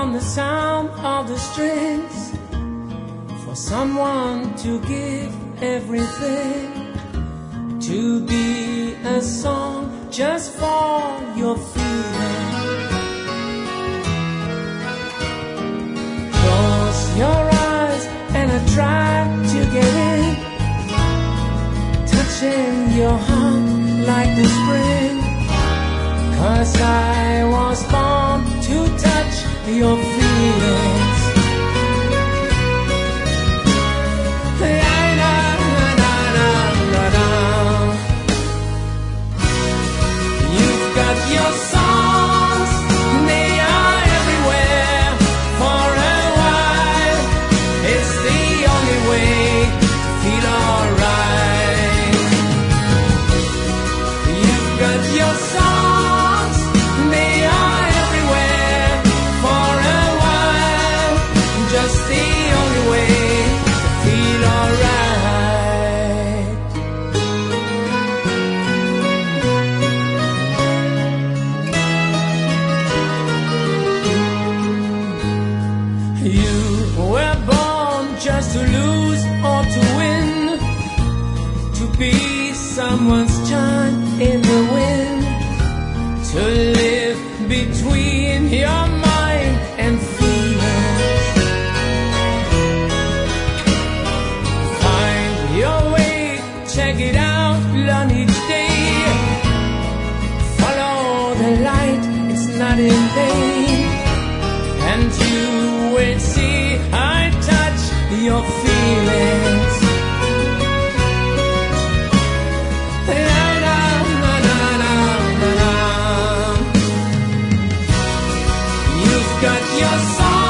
on the sound of the strings, for someone to give everything, to be a song just for your feeling. Close your eyes and I try to get in, touching your heart like the spring, 'cause I was born to touch your feelings. You've got your songs, they are everywhere. For a while, it's the only way to feel alright. You've got your songs, they are everywhere. For a while, just the only way to feel alright. You were born just to lose or to win, to be someone's chime in the wind, to live between your mind and feelings. Find your way, check it out, learn each day. Follow the light, it's not in vain, and you will see I touch your feelings. You've got your song.